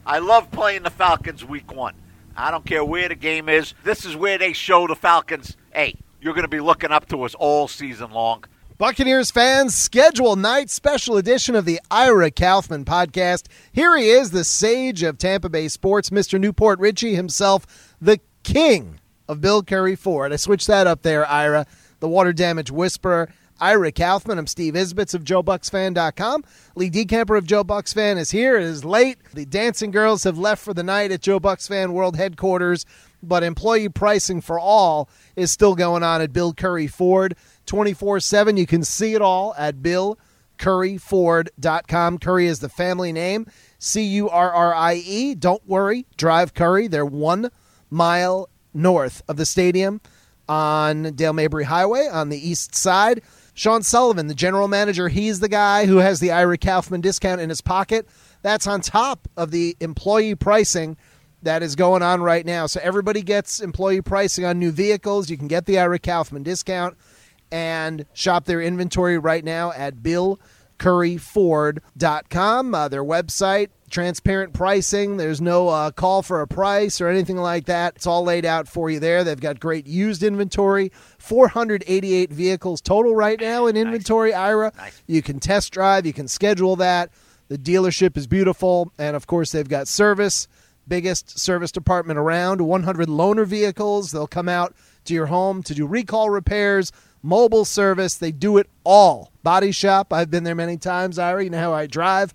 I love playing the Falcons week 1. I don't care where the game is. This is where they show the Falcons, hey, you're going to be looking up to us all season long. Buccaneers fans, schedule night special edition of the Ira Kaufman podcast. Here he is, the sage of Tampa Bay sports, Mr. Newport Richie himself, the king of Bill Curry Ford. I switched that up there, Ira, the water damage whisperer. Ira Kaufman. I'm Steve Isbitz of JoeBucksFan.com. Lee Decamper of Joe Bucks Fan is here. It is late. The dancing girls have left for the night at Joe Bucks Fan World Headquarters, but employee pricing for all is still going on at Bill Curry Ford 24/7. You can see it all at BillCurryFord.com. Curry is the family name, Currie. Don't worry, drive Curry. They're 1 mile north of the stadium on Dale Mabry Highway on the east side. Sean Sullivan, the general manager, he's the guy who has the Ira Kaufman discount in his pocket. That's on top of the employee pricing that is going on right now. So everybody gets employee pricing on new vehicles. You can get the Ira Kaufman discount and shop their inventory right now at BillCurryFord.com. Their website, transparent pricing. There's no call for a price or anything like that. It's all laid out for you there. They've got great used inventory, 488 vehicles total right now in inventory, Ira. Nice. You can test drive. You can schedule that. The dealership is beautiful. And, of course, they've got service, biggest service department around, 100 loaner vehicles. They'll come out to your home to do recall repairs, mobile service. They do it all. Body shop. I've been there many times, Ira. You know how I drive.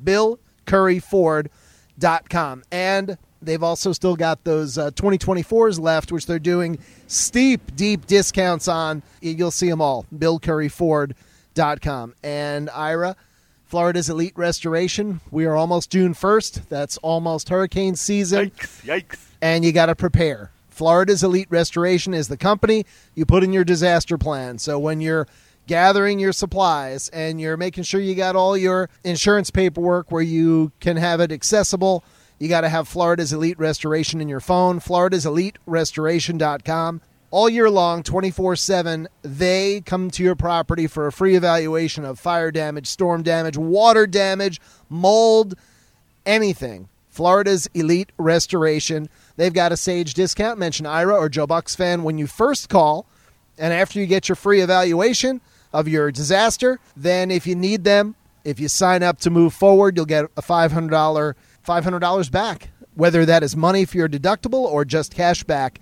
BillCurryFord.com. And they've also still got those 2024s left, which they're doing steep, deep discounts on. You'll see them all. BillCurryFord.com. And Ira, Florida's Elite Restoration. We are almost June 1st. That's almost hurricane season. Yikes. And you got to prepare. Florida's Elite Restoration is the company you put in your disaster plan. So when you're gathering your supplies and you're making sure you got all your insurance paperwork where you can have it accessible, you got to have Florida's Elite Restoration in your phone, Florida'sEliteRestoration.com. All year long, 24/7, they come to your property for a free evaluation of fire damage, storm damage, water damage, mold, anything. Florida's Elite Restoration. They've got a Sage discount. Mention Ira or Joe Bucks Fan when you first call. And after you get your free evaluation of your disaster, then if you need them, if you sign up to move forward, you'll get a $500 back, whether that is money for your deductible or just cash back.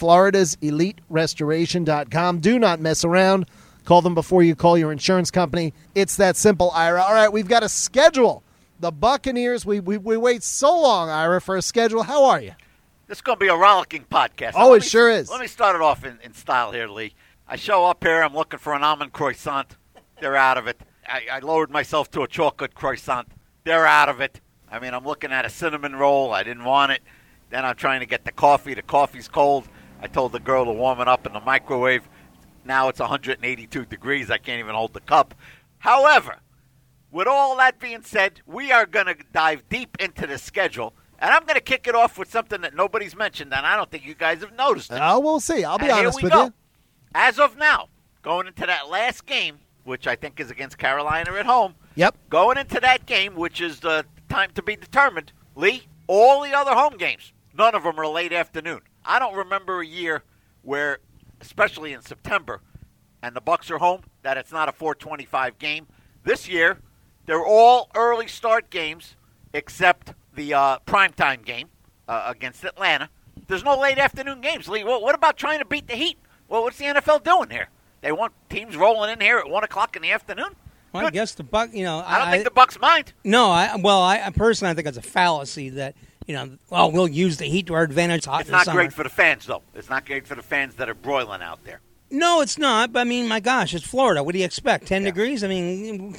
Florida'sEliteRestoration.com. Do not mess around. Call them before you call your insurance company. It's that simple, Ira. All right, we've got a schedule. The Buccaneers, we wait so long, Ira, for a schedule. How are you? This is going to be a rollicking podcast. Oh, it sure is. Let me start it off in style here, Lee. I show up here. I'm looking for an almond croissant. They're out of it. I lowered myself to a chocolate croissant. They're out of it. I mean, I'm looking at a cinnamon roll. I didn't want it. Then I'm trying to get the coffee. The coffee's cold. I told the girl to warm it up in the microwave. Now it's 182 degrees. I can't even hold the cup. However, with all that being said, we are going to dive deep into the schedule. And I'm going to kick it off with something that nobody's mentioned, and I don't think you guys have noticed it. Oh, we'll see. I'll be honest with you. As of now, going into that last game, which I think is against Carolina at home. Yep. Going into that game, which is the time to be determined, Lee, all the other home games, none of them are late afternoon. I don't remember a year where, especially in September, and the Bucs are home, that it's not a 4:25 game. This year, they're all early start games except the primetime game against Atlanta. There's no late afternoon games, Lee. What about trying to beat the Heat? Well, what's the NFL doing here? They want teams rolling in here at 1 o'clock in the afternoon? Well, Good. I guess the Buck, I don't think the Bucs mind. No, I personally think it's a fallacy that, we'll use the Heat to our advantage. It's not great for the fans, though. It's not great for the fans that are broiling out there. No, it's not. But, I mean, my gosh, it's Florida. What do you expect, 10 degrees? I mean,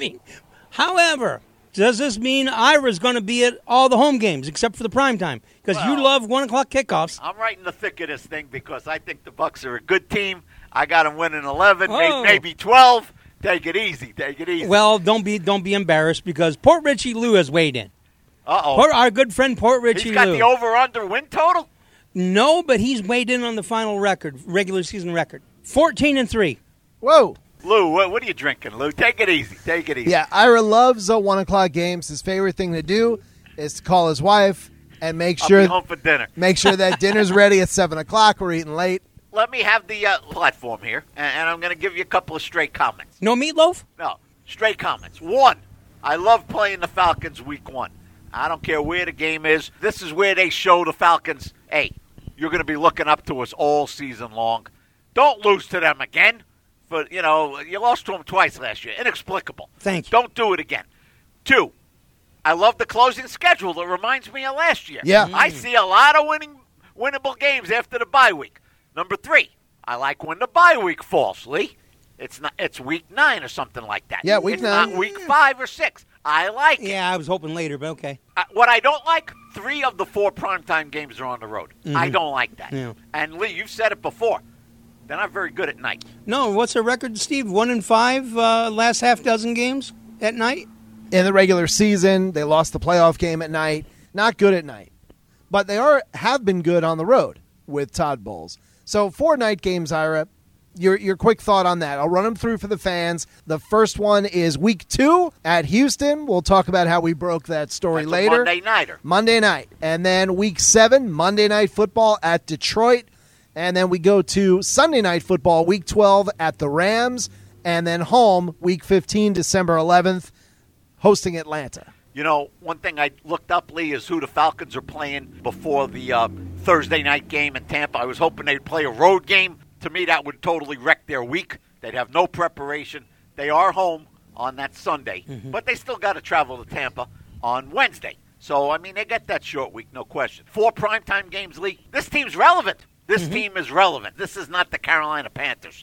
however, does this mean Ira's going to be at all the home games except for the prime time? Because you love 1 o'clock kickoffs. I'm right in the thick of this thing because I think the Bucs are a good team. I got them winning 11, maybe 12. Take it easy. Take it easy. Well, don't be embarrassed because Port Richie Lou has weighed in. Uh-oh. Our good friend Port Richie Lou. He's got the over-under win total? No, but he's weighed in on the final record, regular season record. 14-3. Whoa. Lou, what are you drinking, Lou? Take it easy. Take it easy. Yeah, Ira loves 1 o'clock games. His favorite thing to do. is to call his wife and make I'll sure be home for dinner. Make sure that dinner's ready at 7 o'clock. We're eating late. Let me have the platform here, and I'm going to give you a couple of straight comments. No meatloaf? No, straight comments. One, I love playing the Falcons week 1. I don't care where the game is. This is where they show the Falcons, hey, you're going to be looking up to us all season long. Don't lose to them again. You lost to them twice last year. Inexplicable. Thank you. Don't do it again. 2, I love the closing schedule. That reminds me of last year. Yeah. I see a lot of winnable games after the bye week. Number 3, I like when the bye week falls, Lee. It's week 9 or something like that. Yeah, week 9. It's not week 5 or 6. I like it. Yeah, I was hoping later, but okay. What I don't like, 3 of the 4 primetime games are on the road. Mm-hmm. I don't like that. Yeah. And, Lee, you've said it before. They're not very good at night. No, what's their record, Steve? 1-5 last half dozen games at night? In the regular season, they lost the playoff game at night. Not good at night. But they have been good on the road with Todd Bowles. So 4 night games, Ira. Your quick thought on that. I'll run them through for the fans. The first one is week 2 at Houston. We'll talk about how we broke that story That's later. A Monday nighter. Monday night. And then week 7, Monday Night Football at Detroit. And then we go to Sunday Night Football, week 12 at the Rams. And then home, week 15, December 11th, hosting Atlanta. You know, one thing I looked up, Lee, is who the Falcons are playing before the Thursday night game in Tampa. I was hoping they'd play a road game. To me, that would totally wreck their week. They'd have no preparation. They are home on that Sunday, but they still got to travel to Tampa on Wednesday. So, I mean, they get that short week, no question. 4 primetime games, Lee. This team's relevant. This team is relevant. This is not the Carolina Panthers.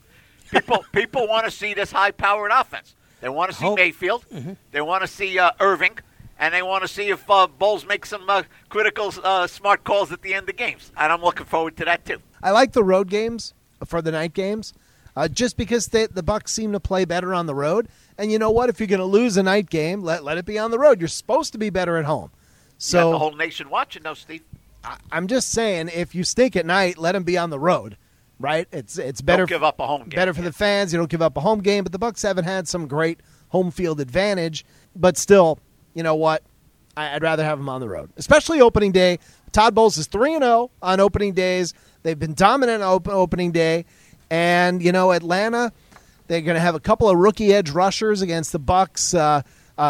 People want to see this high-powered offense. They want to see Mayfield. They want to see Irving. And they want to see if Bowles makes some critical, smart calls at the end of games. And I'm looking forward to that, too. I like the road games for the night games just because the Bucs seem to play better on the road. And you know what? If you're going to lose a night game, let it be on the road. You're supposed to be better at home. So You got the whole nation watching, though, Steve. I'm just saying, if you stink at night, let them be on the road, right? It's better. Don't give up a home game. Better for the fans. You don't give up a home game. But the Bucs haven't had some great home field advantage. But still, you know what? I'd rather have them on the road, especially opening day. Todd Bowles is 3-0 on opening days. They've been dominant on opening day. And, Atlanta, they're going to have a couple of rookie edge rushers against the Bucs,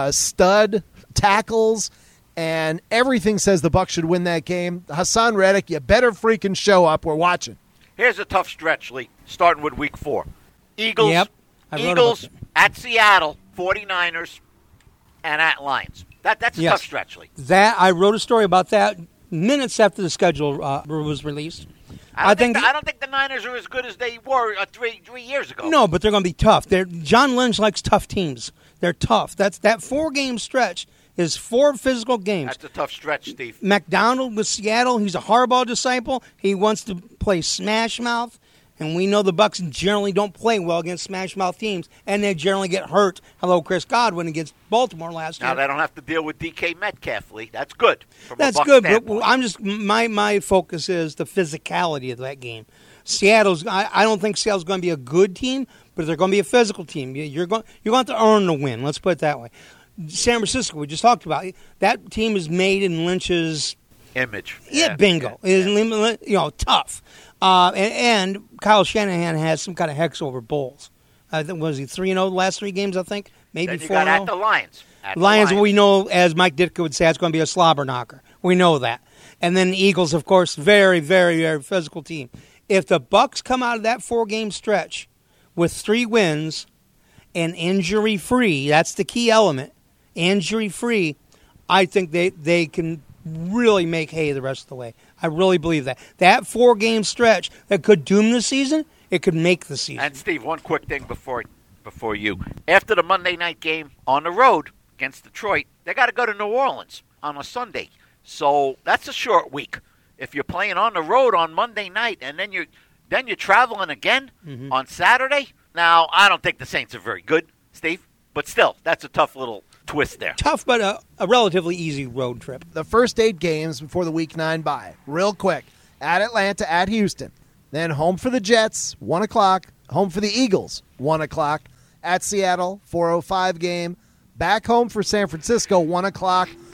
stud tackles, and everything says the Bucs should win that game. Hassan Reddick, you better freaking show up. We're watching. Here's a tough stretch, Lee, starting with week 4. Eagles, Yep. Eagles at Seattle, 49ers, and at Lions. That's a tough stretch, Lee. That I wrote a story about that minutes after the schedule was released. I don't think the Niners are as good as they were 3 years ago. No, but they're going to be tough. John Lynch likes tough teams. They're tough. That 4-game stretch is 4 physical games. That's a tough stretch, Steve. McDonald with Seattle, he's a Harbaugh disciple. He wants to play smash mouth. And we know the Bucs generally don't play well against smash-mouth teams, and they generally get hurt. Hello, Chris Godwin against Baltimore last year. Now they don't have to deal with DK Metcalf, Lee. That's good. That's good, but I'm just my focus is the physicality of that game. Seattle's. I don't think Seattle's going to be a good team, but they're going to be a physical team. You're going to have to earn the win. Let's put it that way. San Francisco, we just talked about that team is made in Lynch's image. Yeah, bingo. Yeah. Tough. And Kyle Shanahan has some kind of hex over Bowles. Was he 3-0 the last 3 games, I think? Maybe 4-0. Then you got at the Lions. Lions, we know, as Mike Ditka would say, it's going to be a slobber knocker. We know that. And then the Eagles, of course, very, very, very physical team. If the Bucs come out of that 4-game stretch with 3 wins and injury-free, that's the key element, injury-free, I think they can really make hay the rest of the way. I really believe that. That 4-game stretch that could doom the season, it could make the season. And, Steve, one quick thing before you. After the Monday night game on the road against Detroit, they got to go to New Orleans on a Sunday. So that's a short week. If you're playing on the road on Monday night and then you're traveling again on Saturday. Now, I don't think the Saints are very good, Steve, but still, that's a tough little twist there. Tough, but a relatively easy road trip. The first 8 games before the Week 9 bye. Real quick. At Atlanta, at Houston. Then home for the Jets, 1 o'clock. Home for the Eagles, 1 o'clock. At Seattle, 4:05 game. Back home for San Francisco, 1 o'clock.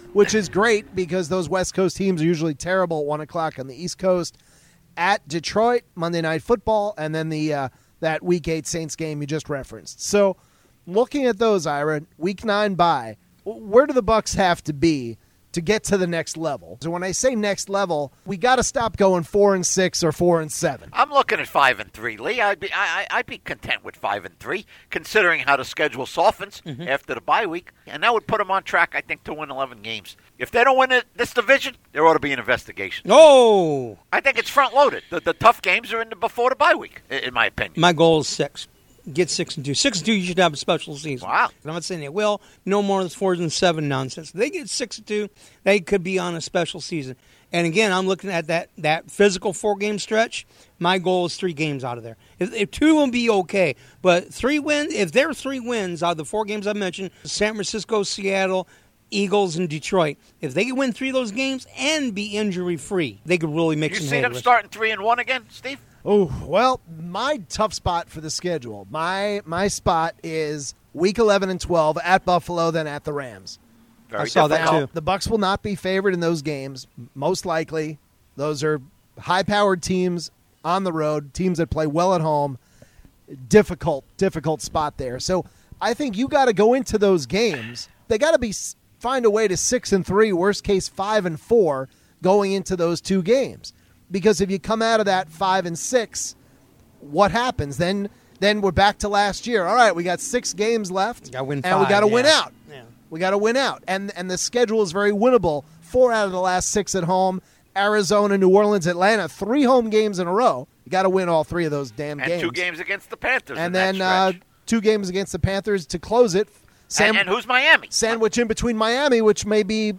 which is great because those West Coast teams are usually terrible at 1 o'clock on the East Coast. At Detroit, Monday Night Football, and then the that Week 8 Saints game you just referenced. So looking at those, Ira, Week 9 bye, where do the Bucs have to be to get to the next level? So when I say next level, we got to stop going 4-6 or 4-7. I'm looking at 5-3, Lee. I'd be content with 5-3, considering how the schedule softens after the bye week, and that would put them on track, I think, to win 11 games. If they don't win this division, there ought to be an investigation. Oh, I think it's front loaded. The tough games are before the bye week, in my opinion. my goal is 6. Get 6-2. 6-2, you should have a special season. Wow. I'm not saying they will. No more than 4-7 nonsense. If they get 6-2, they could be on a special season. And again, I'm looking at that physical 4-game stretch. My goal is 3 games out of there. If 2 will be okay, but 3 wins. If there are 3 wins out of the 4 games I mentioned, San Francisco, Seattle, Eagles, and Detroit, if they can win 3 of those games and be injury-free, they could really make You some see them headway. starting 3-1 again, Steve? Oh, well, my tough spot for the schedule, my spot is Week 11 and 12 at Buffalo, then at the Rams. Very I saw that difficult. too. The Bucs will not be favored in those games, most likely. Those are high-powered teams on the road, teams that play well at home. Difficult spot there. So I think you got to go into those games. They got to find a way to 6-3, worst case 5-4, going into those 2 games. Because if you come out of that 5-6, what happens? Then we're back to last year. All right, we got 6 games left, Gotta win and we 5, got to win yeah. out. Yeah. We got to win out. And the schedule is very winnable. 4 out of the last 6 at home. Arizona, New Orleans, Atlanta, 3 home games in a row. You got to win all 3 of those damn And games. 2 games against the Panthers. And in then that stretch. 2 games against the Panthers to close it. And who's Miami? Sandwich in between Miami, which may be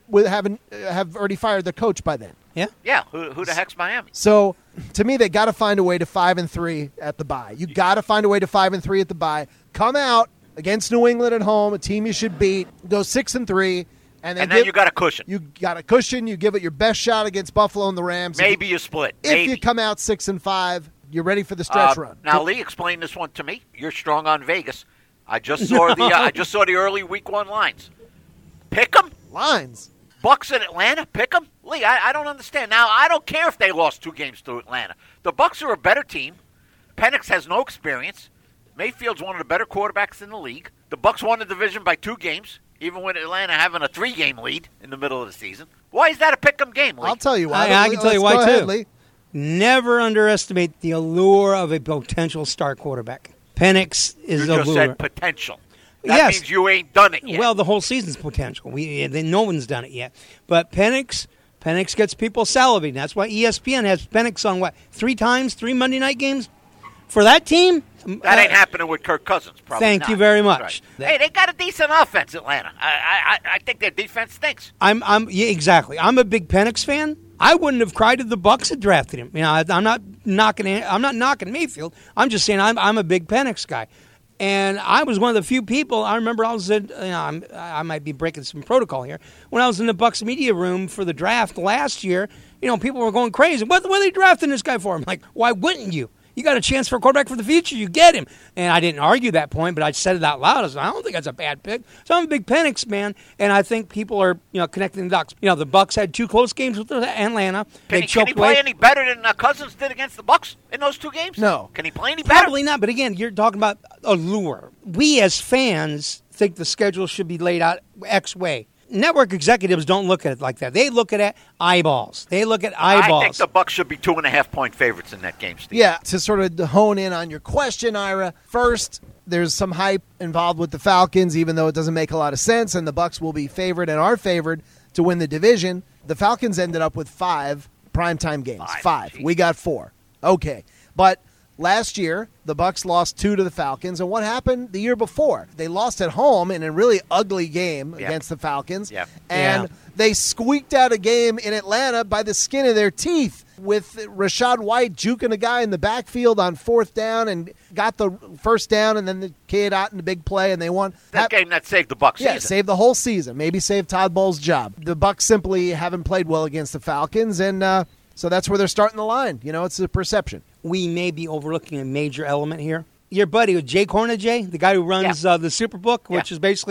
have already fired the coach by then. Yeah. Yeah, who the heck's Miami? So, to me, they got to find a way to 5-3 at the bye. You got to find a way to 5-3 at the bye. Come out against New England at home, a team you should beat. Go 6-3, and then you got a cushion. You got a cushion. You give it your best shot against Buffalo and the Rams. Maybe you split. If Maybe. you come out 6-5, you're ready for the stretch run. Now, Lee, explain this one to me. You're strong on Vegas. I just saw the early Week 1 lines. Pick 'em. Lines. Bucks in Atlanta, pick 'em. Lee, I don't understand. Now, I don't care if they lost 2 games to Atlanta. The Bucks are a better team. Penix has no experience. Mayfield's one of the better quarterbacks in the league. The Bucks won the division by 2 games, even with Atlanta having a 3-game lead in the middle of the season. Why is that a pick 'em game, Lee? I'll tell you why. I can tell you why, Go ahead, too. Lee. Never underestimate the allure of a potential star quarterback. Penix is You a just lure. said potential. That Yes. means you ain't done it yet. Well, the whole season's potential. No one's done it yet. But Penix gets people salivating. That's why ESPN has Penix on, 3 times, 3 Monday night games? For that team? that ain't happening with Kirk Cousins, probably Thank not. you very That's much. right. Hey, they got a decent offense, Atlanta. I think their defense stinks. Yeah, exactly. I'm a big Penix fan. I wouldn't have cried if the Bucks had drafted him. You know, I'm not knocking Mayfield. I'm just saying I'm a big Penix guy. And I was one of the few people. I remember I was I might be breaking some protocol here. When I was in the Bucks media room for the draft last year, people were going crazy. What are they drafting this guy for? I'm like, why wouldn't you? You got a chance for a quarterback for the future. You get him. And I didn't argue that point, but I said it out loud. I don't think that's a bad pick. So I'm a big Penix man, and I think people are connecting the dots. The Bucks had 2 close games with Atlanta. Can he play any better than Cousins did against the Bucks in those 2 games? No. Can he play any better? Probably not, but again, you're talking about allure. We as fans think the schedule should be laid out X way. Network executives don't look at it like that. They look at it eyeballs. They look at eyeballs. I think the Bucks should be 2.5-point favorites in that game, Steve. Yeah, to sort of hone in on your question, Ira, first, there's some hype involved with the Falcons, even though it doesn't make a lot of sense, and the Bucks will be favored and are favored to win the division. The Falcons ended up with 5 primetime games. 5. Geez. We got 4. Okay. But last year, the Bucks lost 2 to the Falcons, and what happened the year before? They lost at home in a really ugly game against the Falcons, and they squeaked out a game in Atlanta by the skin of their teeth with Rashad White juking a guy in the backfield on 4th down and got the first down, and then the kid out in the big play, and they won. That game that saved the Bucks season. Yeah, saved the whole season. Maybe saved Todd Bowles' job. The Bucks simply haven't played well against the Falcons, and so that's where they're starting the line. It's a perception. We may be overlooking a major element here. Your buddy, Jay Cornegay, the guy who runs the Superbook, which is basically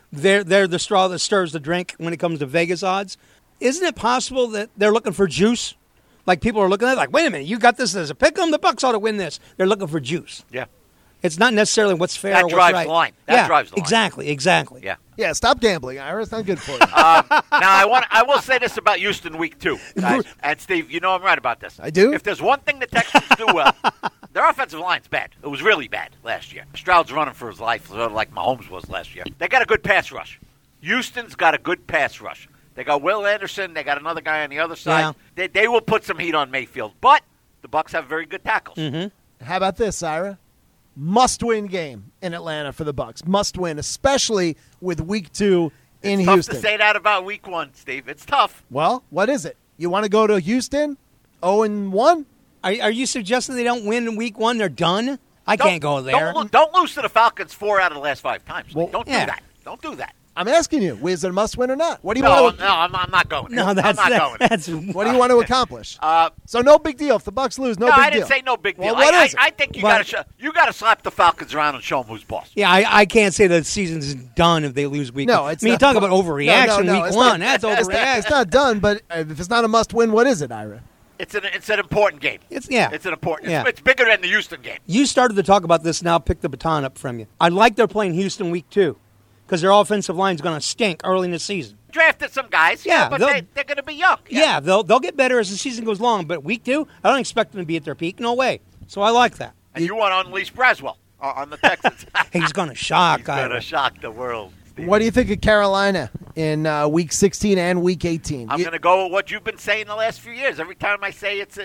they're the straw that stirs the drink when it comes to Vegas odds. Isn't it possible that they're looking for juice? Like people are looking at it like, wait a minute, you got this as a pick 'em, the Bucks ought to win this. They're looking for juice. Yeah. It's not necessarily what's fair That or what's drives right. the line. That drives the line. Exactly. Yeah. Yeah, stop gambling, Ira. It's not good for you. Now, I will say this about Houston week 2, guys. And, Steve, you know I'm right about this. I do? If there's one thing the Texans do well, their offensive line's bad. It was really bad last year. Stroud's running for his life, sort of like Mahomes was last year. They got a good pass rush. Houston's got a good pass rush. They got Will Anderson. They got another guy on the other side. Yeah. They will put some heat on Mayfield. But the Bucks have very good tackles. Mm-hmm. How about this, Ira? Must-win game in Atlanta for the Bucks. Must win, especially with Week 2 in It's Houston. tough to say that about Week 1, Steve. It's tough. Well, what is it? You want to go to Houston 0-1? Are you suggesting they don't win in Week 1? They're done? I can't go there. Don't lose to the Falcons 4 out of the last 5 times. Well, Don't do yeah. that. Don't do that. I'm asking you, is it a must-win or not? What do you No, want? I'm not going. No, I'm not going. What do you want to accomplish? So no big deal if the Bucks lose. No, No, big I didn't deal. say no big deal. Well, what is it? I think you Well- got to slap the Falcons around and show them who's boss. Yeah, I can't say the season's done if they lose Week 1. No, it's I mean, you not- talk about overreaction No, Week it's 1. not- That's it's not- overreaction. It's not done, but if it's not a must-win, what is it, Ira? It's an important game. It's an important. Yeah. It's bigger than the Houston game. You started to talk about this, now I'll pick the baton up from you. I like they're playing Houston Week 2 because their offensive line's going to stink early in the season. Drafted some guys, Yeah, but they'll- they're going to be young. Yeah, they'll get better as the season goes along, but Week 2, I don't expect them to be at their peak. No way. So I like that. And you want to unleash Braswell on the Texans. He's going to shock. He's going to Ira. shock the world. Steve. What do you think of Carolina in Week 16 and Week 18? I'm going to go with what you've been saying the last few years. Every time I say it's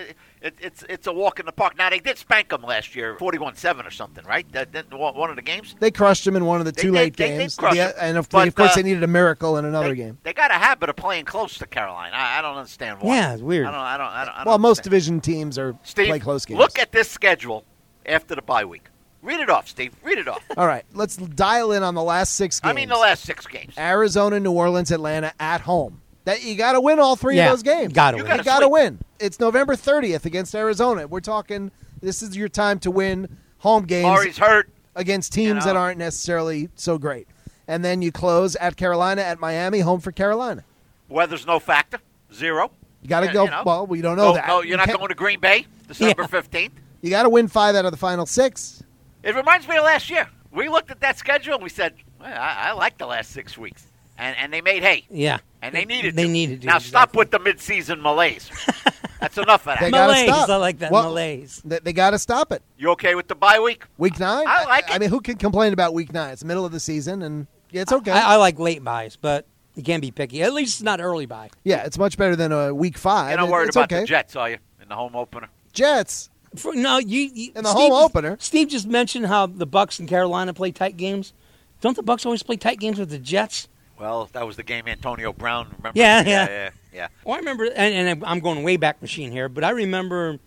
a walk in the park. Now, they did spank them last year, 41-7 or something, right? That one of the games? They crushed him in one of the two late they games. crushed him. And of But, course, they needed a miracle in another game. They got a habit of playing close to Carolina. I don't understand why. Yeah, it's weird. I don't Well, most understand. division teams are Steve, play close games. look at this schedule after the bye week. Read it off, Steve. Read it off. All right, let's dial in on the last 6 games. I mean the last 6 games. Arizona, New Orleans, Atlanta at home. That you got to win all 3 Yeah, of those games. gotta You win. gotta You got to sleep. win. It's November 30th against Arizona. We're talking. This is your time to win home games Murray's hurt. against teams You know. that aren't necessarily so great. And then you close at Carolina, at Miami, home for Carolina. Weather's no factor. 0. You got to Yeah, go. you know. Well, we don't know that. No, you're not going to Green Bay December Yeah. 15th. You got to win 5 out of the final 6. It reminds me of last year. We looked at that schedule and we said, well, I like the last 6 weeks. And they made hay. Yeah. And they needed to. They needed to, Now stop exactly. with the midseason malaise. That's enough of They that. got to Malaise, stop. I like that, malaise. They got to stop it. You okay with the bye week? Week 9? I like it. I mean, who can complain about Week 9? It's the middle of the season, and yeah, it's okay. I like late buys, but you can't be picky. At least it's not early buy. Yeah, it's much better than a Week 5. You're not worried It's about okay. the Jets, are you, in the home opener? Jets. No, you In the home opener. Steve just mentioned how the Bucks and Carolina play tight games. Don't the Bucks always play tight games with the Jets? Well, that was the game Antonio Brown, remember? Yeah. Yeah. Well, I remember, and I'm going way back machine here, but I remember,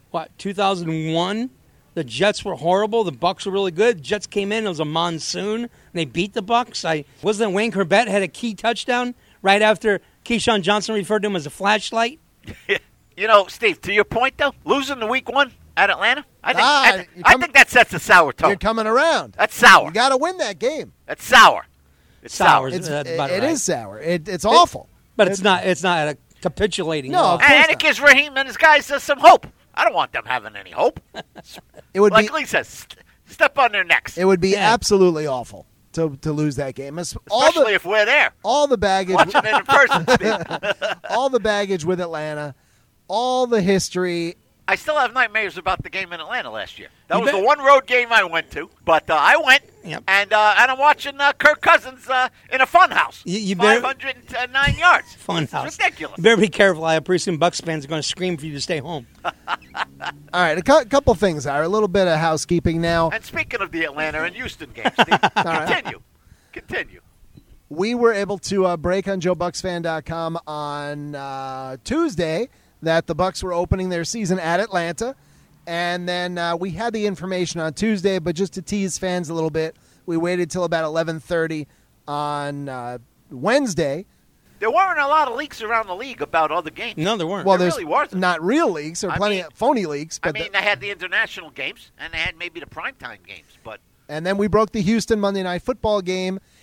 2001? The Jets were horrible. The Bucks were really good. The Jets came in. It was a monsoon. And they beat the Bucks. Wasn't Wayne Corbett had a key touchdown right after Keyshawn Johnson referred to him as a flashlight? You know, Steve, to your point, though, losing the week 1 at Atlanta, I think you that sets a sour tone. You're coming around. That's sour. You got to win that game. That's sour. It's sour. Sour. It's, That's it about right. is sour. It's awful. But it's not a capitulating. No, loss. of course And it not. gives Raheem and his guys some hope. I don't want them having any hope. It would Like be Lee says, step on their necks. it would be Yeah. absolutely awful to lose that game. Especially if we're there. All the baggage, Watching it in person, Steve. all the baggage with Atlanta, all the history. I still have nightmares about the game in Atlanta last year. That You was bet. the one road game I went to. But I went, Yep. and I'm watching Kirk Cousins in a fun house. You better- 509 yards. Fun It's house. ridiculous. You better be careful. I appreciate Bucks fans are going to scream for you to stay home. All right, a couple things. A little bit of housekeeping now. And speaking of the Atlanta and Houston games, Steve, right. Continue. We were able to break on JoeBucksFan.com on Tuesday that the Bucks were opening their season at Atlanta, and then we had the information on Tuesday, but just to tease fans a little bit, we waited till about 11:30 on Wednesday. There weren't a lot of leaks around the league about other games. No, there weren't. Well, There there's really wasn't. not real leaks. There are I plenty mean- of phony leaks. I But mean, they had the international games, and they had maybe the primetime games, but and then we broke the Houston Monday Night Football game.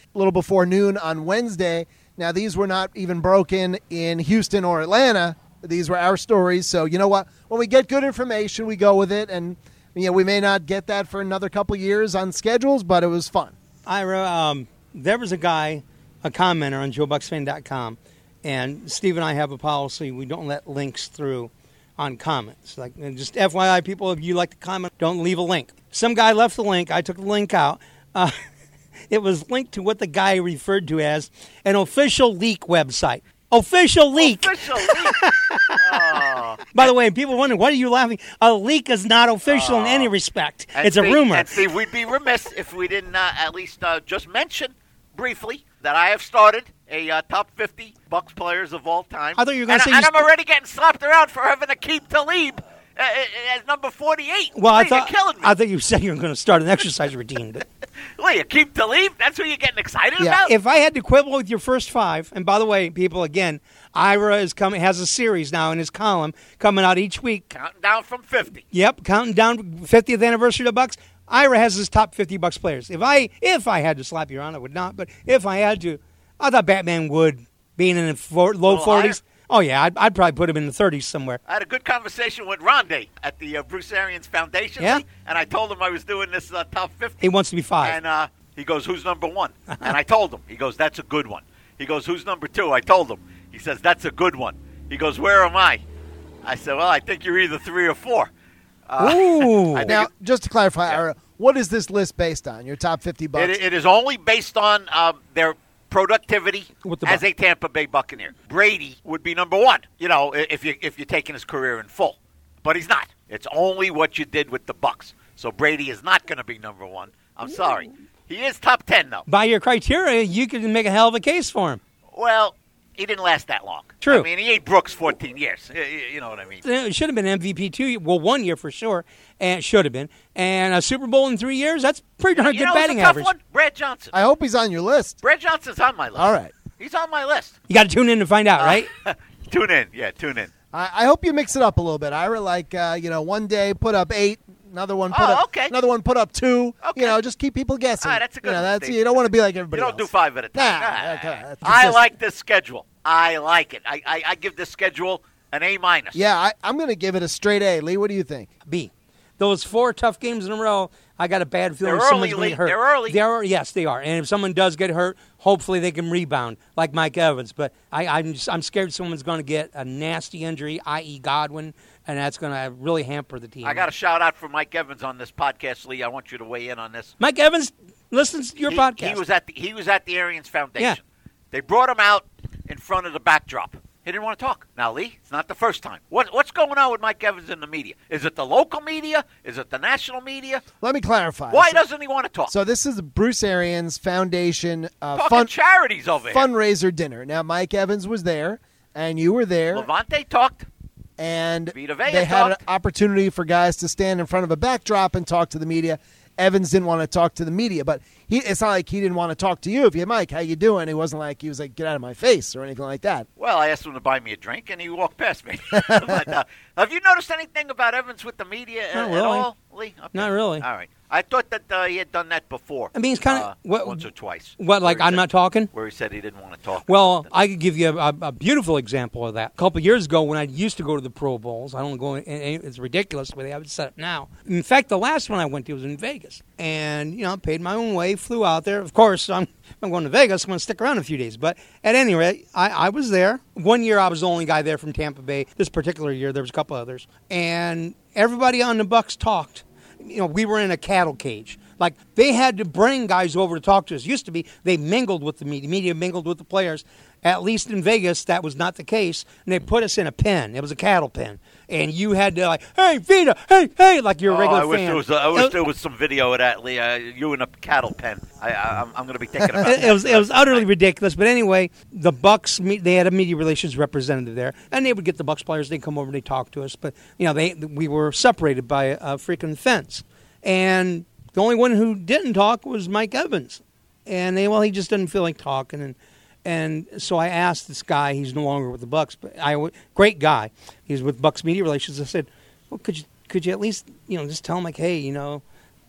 a little before noon on Wednesday. Now, these were not even broken in Houston or Atlanta. These were our stories. So, you know what? When we get good information, we go with it. And, we may not get that for another couple years on schedules, but it was fun. Ira, there was a guy, a commenter on JoeBucksFan.com, and Steve and I have a policy. We don't let links through on comments. Like, just FYI, people, if you like to comment, don't leave a link. Some guy left the link. I took the link out. It was linked to what the guy referred to as an official leak website. Official leak. Official leak. Oh. By the way, people wonder, what are you laughing? A leak is not official in any respect. It's a rumor. And Steve, we'd be remiss if we didn't at least just mention briefly that I have started a top 50 Bucks players of all time. I thought you were going to say... And I'm already getting slapped around for having Aqib Talib as number 48. Well, you're killing me. I thought you said you were going to start an exercise routine. But... Wait, Aqib Talib? That's what you're getting excited about? If I had to quibble with your first five, and by the way, people, again, Ira has a series now in his column coming out each week. Counting down from 50. Yep, counting down 50th anniversary of the Bucks. Ira has his top 50 Bucks players. If I had to slap you around, I would not. But if I had to, I thought Batman would, being in the low 40s. Higher? Oh, yeah, I'd probably put him in the 30s somewhere. I had a good conversation with Rondé at the Bruce Arians Foundation. Yeah? And I told him I was doing this top 50. He wants to be 5. And he goes, who's number 1? And I told him. He goes, that's a good one. He goes, who's number 2? I told him. He says, that's a good one. He goes, where am I? I said, well, I think you're either 3 or 4. Ooh. Now, just to clarify, Ira, what is this list based on, your top 50 Bucks? It is only based on their productivity as a Tampa Bay Buccaneer. Brady would be number 1, if you're taking his career in full. But he's not. It's only what you did with the Bucks. So Brady is not going to be number 1. I'm sorry. He is top 10, though. By your criteria, you could make a hell of a case for him. Well, he didn't last that long. True. I mean, he ate Brooks 14 years. You know what I mean? It should have been MVP 2. Well, 1 year for sure, and it should have been. And a Super Bowl in 3 years, that's pretty darn good batting average. One? Brad Johnson. I hope he's on your list. Brad Johnson's on my list. All right. He's on my list. You got to tune in to find out, right? Tune in. Yeah, tune in. I hope you mix it up a little bit, Ira. Like, one day put up 8, another one put up 2. Okay. Just keep people guessing. That's a good one, Steve. You don't want to be like everybody else. You don't do 5 at a time. Nah. I like this schedule. I like it. I give this schedule an A-. Yeah, I'm going to give it a straight A. Lee, what do you think? B. Those 4 tough games in a row, I got a bad feeling They're someone's early, going to get hurt. They're early. Yes, they are. And if someone does get hurt, hopefully they can rebound, like Mike Evans. But I'm scared someone's going to get a nasty injury, i.e. Godwin, and that's going to really hamper the team. I got a shout-out for Mike Evans on this podcast, Lee. I want you to weigh in on this. Mike Evans listens to your podcast. He was at the Arians Foundation. Yeah. They brought him out in front of the backdrop. He didn't want to talk. Now, Lee, it's not the first time. What's going on with Mike Evans in the media? Is it the local media? Is it the national media? Let me clarify. Why doesn't he want to talk? So this is the Bruce Arians Foundation charities over here. Fundraiser dinner. Now, Mike Evans was there, and you were there. Levante talked. And Vita Vea they had talked. an opportunity for guys to stand in front of a backdrop and talk to the media. Evans didn't want to talk to the media, but it's not like he didn't want to talk to you. If you, Mike, how you doing? He wasn't like, he was like, get out of my face or anything like that. Well, I asked him to buy me a drink, and he walked past me. But, have you noticed anything about Evans with the media Not at really. all, Lee? Okay. Not really. All right. I thought that he had done that before. I mean, it's kind of once or twice. What, like I'm not talking? Where he said he didn't want to talk. Well, I could give you a beautiful example of that. A couple of years ago when I used to go to the Pro Bowls, I don't go in, it's ridiculous the way they have it set up now. In fact, the last one I went to was in Vegas. And, paid my own way, flew out there. Of course, I'm going to Vegas. I'm going to stick around a few days. But at any rate, I was there. One year I was the only guy there from Tampa Bay. This particular year, there was a couple others. And everybody on the Bucs talked. We were in a cattle cage. Like, they had to bring guys over to talk to us. It used to be they mingled with the media. Media mingled with the players. At least in Vegas, that was not the case. And they put us in a pen. It was a cattle pen. And you had to, like, hey, Vita, hey, like you're a regular fan. I wish there was some video of that, Lee. You in a cattle pen. I'm going to be thinking about that. It was utterly ridiculous. But anyway, the Bucs, they had a media relations representative there. And they would get the Bucs players. They'd come over and they'd talk to us. But, we were separated by a freaking fence. And the only one who didn't talk was Mike Evans. And he just didn't feel like talking. And so I asked this guy, he's no longer with the Bucs, but great guy. He's with Bucs Media Relations. I said, well, could you at least, just tell him, like, hey,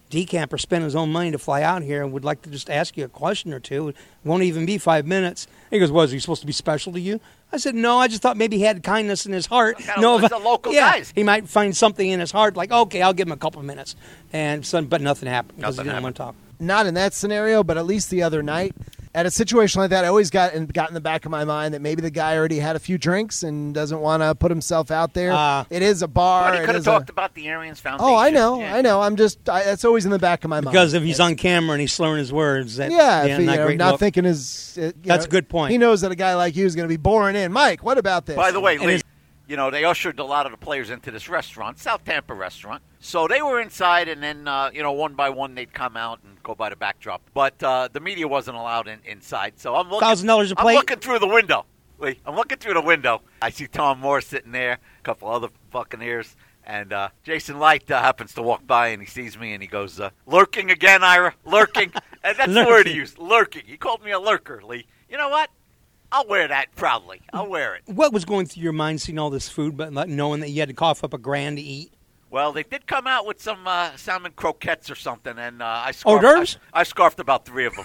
decamper spent his own money to fly out here and would like to just ask you a question or two. It won't even be 5 minutes. He goes, was he supposed to be special to you? I said, no, I just thought maybe he had kindness in his heart. The local guys. He might find something in his heart, like, okay, I'll give him a couple of minutes. But nothing happened because he didn't want to talk. Not in that scenario, but at least the other night. At a situation like that, I always got in the back of my mind that maybe the guy already had a few drinks and doesn't want to put himself out there. It is a bar. But he could have talked about the Arians Foundation. Oh, I know. That's always in the back of my mind. Because if he's on camera and he's slurring his words, that's not thinking his. That's a good point. He knows that a guy like you is going to be boring in. Mike, what about this? By the way, Lee, they ushered a lot of the players into this restaurant, South Tampa restaurant. So they were inside, and then, one by one, they'd come out and go by the backdrop. But the media wasn't allowed inside. So I'm looking. $1,000 a plate? I'm looking through the window. Lee, I'm looking through the window. I see Tom Moore sitting there, a couple other Buccaneers. And Jason Light happens to walk by, and he sees me, and he goes, lurking again, Ira, lurking. And that's the word he used, lurking. He called me a lurker, Lee. You know what? I'll wear that proudly. I'll wear it. What was going through your mind seeing all this food, but knowing that you had to cough up $1,000 to eat? Well, they did come out with some salmon croquettes or something, and I scarfed about 3 of them.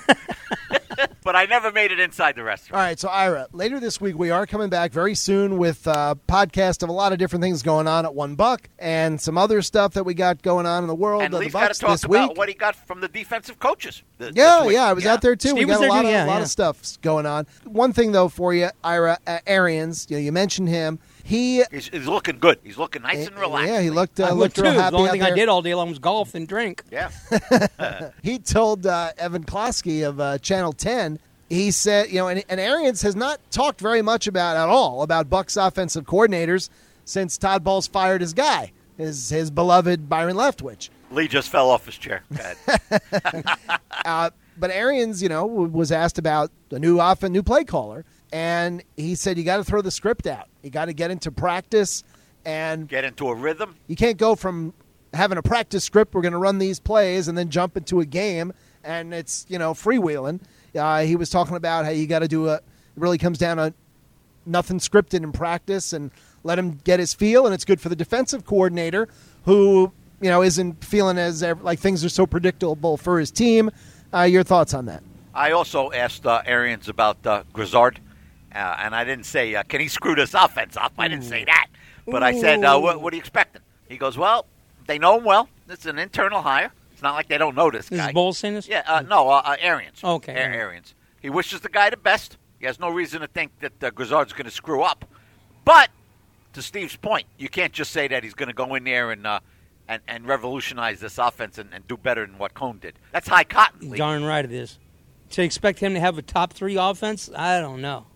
But I never made it inside the restaurant. All right, so Ira, later this week we are coming back very soon with a podcast of a lot of different things going on at $1 and some other stuff that we got going on in the world and of Lee's the Bucs got to talk this about week. what he got from the defensive coaches. I was out there too. Steve we got a lot of stuff going on. One thing though for you, Ira, Arians, you mentioned him. He's looking good. He's looking nice and relaxed. Yeah, he looked real happy. The only thing out I there. did all day long was golf and drink. Yeah. He told Evan Klosky of Channel 10, he said, and Arians has not talked very much about Bucs offensive coordinators since Todd Bowles fired his guy, his beloved Byron Leftwich. Lee just fell off his chair. Go ahead. But Arians, was asked about the new play caller, and he said you got to throw the script out. You got to get into practice and get into a rhythm. You can't go from having a practice script, we're going to run these plays, and then jump into a game, and it's freewheeling. He was talking about how you got to do it really comes down to nothing scripted in practice and let him get his feel, and it's good for the defensive coordinator who isn't feeling as like things are so predictable for his team. Your thoughts on that? I also asked Arians about Grizzard, and I didn't say, can he screw this offense up? I didn't say that. But I said, what are you expecting? He goes, well, they know him well. It's an internal hire. It's not like they don't know this guy. Is Bowles saying this? Yeah, Arians. Okay. Arians. He wishes the guy the best. He has no reason to think that Grizzard's going to screw up. But, to Steve's point, you can't just say that he's going to go in there and revolutionize this offense and do better than what Cohn did. That's high cotton. Lee. Darn right it is. To expect him to have a top 3 offense, I don't know.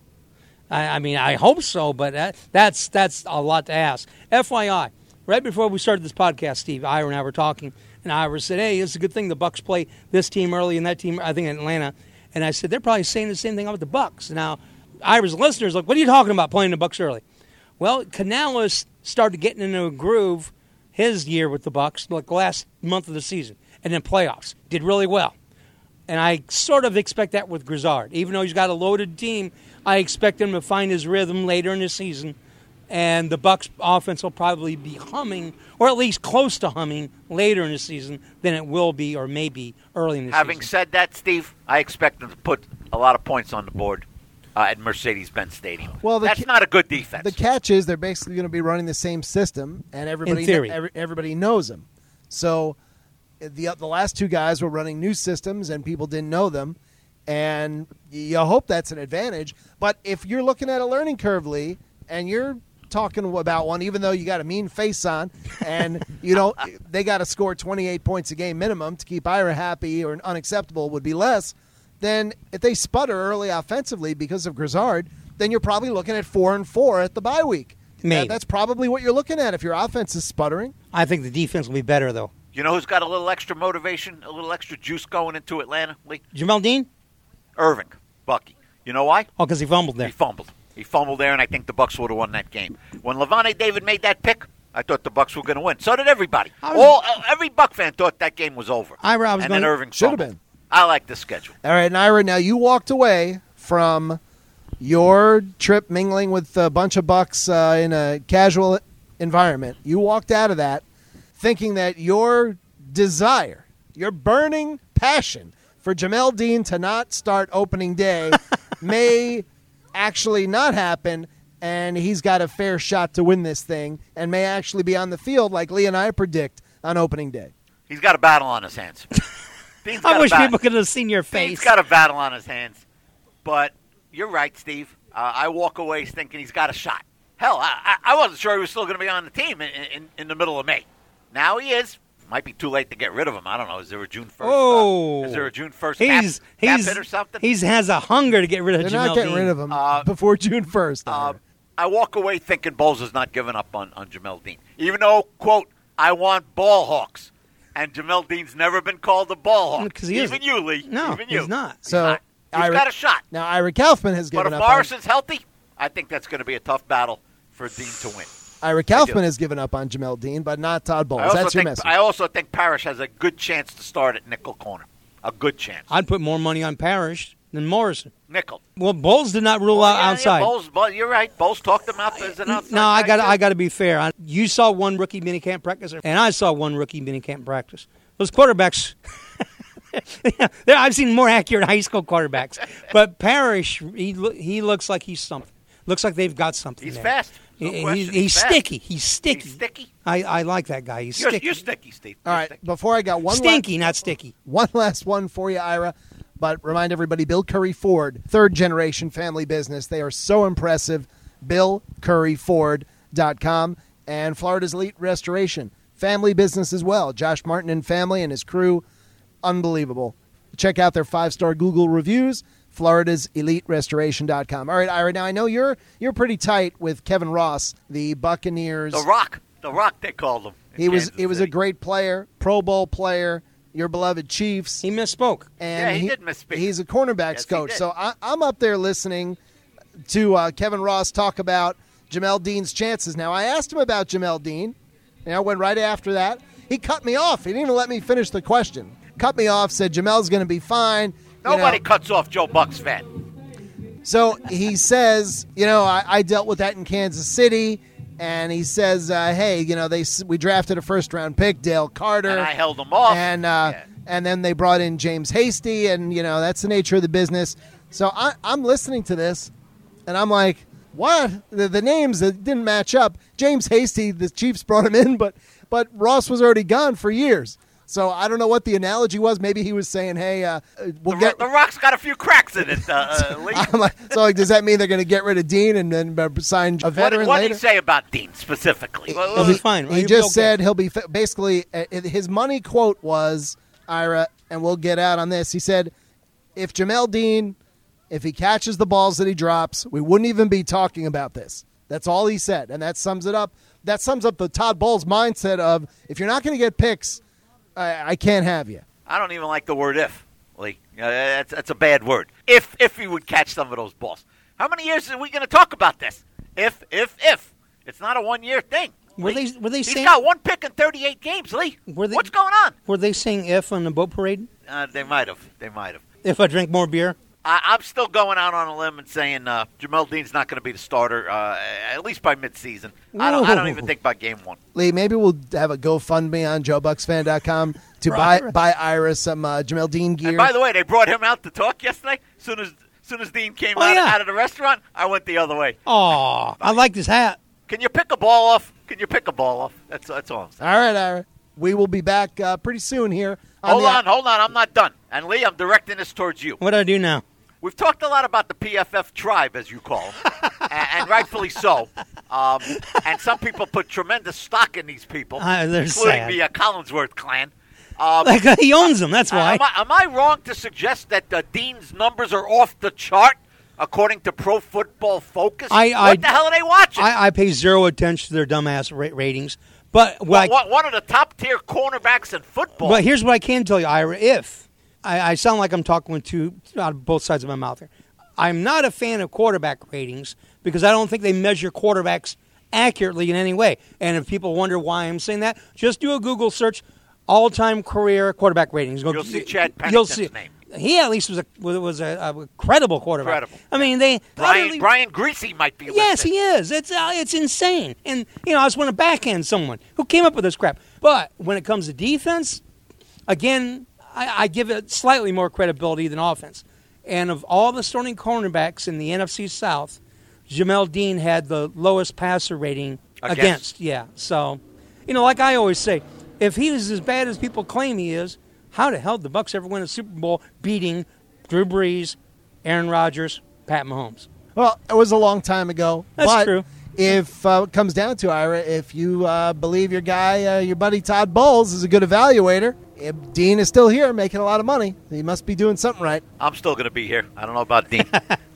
I mean, I hope so, but that's a lot to ask. FYI, right before we started this podcast, Steve, Ira and I were talking, and Ira said, hey, it's a good thing the Bucs play this team early and that team, I think, in Atlanta. And I said, they're probably saying the same thing about the Bucs. Now, Ira's listeners are like, what are you talking about playing the Bucs early? Well, Canales started getting into a groove his year with the Bucs, like the last month of the season, and then playoffs. Did really well. And I sort of expect that with Grizzard. Even though he's got a loaded team, I expect him to find his rhythm later in the season, and the Bucs offense will probably be humming, or at least close to humming, later in the season than it will be or maybe early in the season. Having said that, Steve, I expect them to put a lot of points on the board at Mercedes-Benz Stadium. Well, that's not a good defense. The catch is they're basically going to be running the same system, and everybody knows them. So the last 2 guys were running new systems, and people didn't know them, and you hope that's an advantage. But if you're looking at a learning curve, Lee, and you're talking about one, even though you got a mean face on, and they got to score 28 points a game minimum to keep Ira happy, or unacceptable would be less. Then if they sputter early offensively because of Grizzard, then you're probably looking at 4-4 at the bye week. Maybe. That's probably what you're looking at if your offense is sputtering. I think the defense will be better, though. You know who's got a little extra motivation, a little extra juice going into Atlanta, Lee? Jamel Dean? Irving, Bucky. You know why? Oh, because he fumbled there. He fumbled there, and I think the Bucs would have won that game. When Levante David made that pick, I thought the Bucs were going to win. So did everybody. Every Buck fan thought that game was over. Then Irving should have been. I like the schedule. All right, and Ira, now you walked away from your trip mingling with a bunch of Bucks in a casual environment. You walked out of that thinking that your desire your burning passion for Jamel Dean to not start opening day may actually not happen, and he's got a fair shot to win this thing and may actually be on the field like Lee and I predict on opening day. He's got a battle on his hands. I wish people could have seen your face. He's got a battle on his hands. But you're right, Steve. I walk away thinking he's got a shot. Hell, I wasn't sure he was still going to be on the team in the middle of May. Now he is. Might be too late to get rid of him. I don't know. Is there a June 1st? Oh. Is there a June 1st cap hit or something? He has a hunger to get rid of Jamel Dean. They're not getting rid of him before June 1st. I walk away thinking Bowles is not giving up on Jamel Dean. Even though, quote, I want ball hawks. And Jamel Dean's never been called a ball hawk. Even you, Lee. No, even you. He's not. So he's got a shot. Now, Ira Kaufman has given up. But if Morrison's healthy, I think that's going to be a tough battle for Dean to win. Ira Kaufman has given up on Jamel Dean, but not Todd Bowles. That's your message. I also think Parrish has a good chance to start at nickel corner. A good chance. I'd put more money on Parrish than Morrison. Nickel. Well, Bowles did not rule out outside. You're right. Bowles talked him out as an outside. No, I got to be fair. You saw one rookie minicamp practice, and I saw one rookie minicamp practice. Those quarterbacks, I've seen more accurate high school quarterbacks. But Parrish, he looks like he's something. Looks like they've got something. He's there. fast. He's sticky. He's sticky. He's sticky. I like that guy. He's sticky. You're sticky, Steve. All right. Sticky. Before I got one stinky, not sticky. One last one for you, Ira. But remind everybody, Bill Curry Ford, third-generation family business. They are so impressive. BillCurryFord.com. And Florida's Elite Restoration, family business as well. Josh Martin and family and his crew, unbelievable. Check out their 5-star Google reviews. Florida's EliteRestoration.com. All right, Ira, now I know you're pretty tight with Kevin Ross, the Buccaneers. The Rock, they called him. He was a great player, Pro Bowl player, your beloved Chiefs. He misspoke. And he did misspeak. He's a cornerbacks coach. So I'm up there listening to Kevin Ross talk about Jamel Dean's chances. Now, I asked him about Jamel Dean, and I went right after that. He cut me off. He didn't even let me finish the question. Cut me off, said Jamel's going to be fine. Nobody cuts off Joe Buck's fan. So he says, I dealt with that in Kansas City, and he says, hey, we drafted a first-round pick, Dale Carter. And I held him off. And then they brought in James Hasty, and, that's the nature of the business. So I'm listening to this, and I'm like, what? The names that didn't match up. James Hasty, the Chiefs brought him in, but Ross was already gone for years. So I don't know what the analogy was. Maybe he was saying, hey, the Rock's got a few cracks in it, Lee. So does that mean they're going to get rid of Dean and then sign a veteran what later? What did he say about Dean specifically? He'll be fine. He just said he'll be basically his money quote was, Ira, and we'll get out on this. He said, if Jamel Dean, if he catches the balls that he drops, we wouldn't even be talking about this. That's all he said, and that sums it up. That sums up the Todd Bowles mindset of, if you're not going to get picks, I can't have you. I don't even like the word if, Lee. That's a bad word. If he would catch some of those balls. How many years are we going to talk about this? If. It's not a one-year thing. Were they He's saying, got one pick in 38 games, Lee. What's going on? Were they saying if on the boat parade? They might have. If I drink more beer? I'm still going out on a limb and saying Jamel Dean's not going to be the starter, at least by midseason. I don't even think by game one. Lee, maybe we'll have a GoFundMe on JoeBucksFan.com to buy Ira some Jamel Dean gear. And by the way, they brought him out to talk yesterday. As soon as Dean came out of the restaurant, I went the other way. Oh, I like this hat. Can you pick a ball off? That's all I'm saying. All right, Ira. We will be back pretty soon here. Hold on. I'm not done. And, Lee, I'm directing this towards you. What do I do now? We've talked a lot about the PFF tribe, as you call them, and rightfully so. And some people put tremendous stock in these people, They're including sad. the Collinsworth clan. He owns them, that's why. Am I wrong to suggest that Dean's numbers are off the chart, according to Pro Football Focus? What the hell are they watching? I pay zero attention to their dumbass ratings. But one of the top-tier cornerbacks in football. But here's what I can tell you, Ira. If I sound like I'm talking to out of both sides of my mouth here. I'm not a fan of quarterback ratings because I don't think they measure quarterbacks accurately in any way. And if people wonder why I'm saying that, just do a Google search, all-time career quarterback ratings. You'll see Chad Pennington's name. He at least was a credible quarterback. I mean, Brian Greasy might be listed. Yes, he is. It's insane. And, I just want to backhand someone who came up with this crap. But when it comes to defense, again, I give it slightly more credibility than offense. And of all the starting cornerbacks in the NFC South, Jamel Dean had the lowest passer rating against. Yeah. So, like I always say, if he was as bad as people claim he is, how the hell did the Bucs ever win a Super Bowl beating Drew Brees, Aaron Rodgers, Pat Mahomes? Well, it was a long time ago. That's true. If it comes down to, Ira, if you believe your guy, your buddy Todd Bowles is a good evaluator, if Dean is still here making a lot of money, he must be doing something right. I'm still going to be here. I don't know about Dean.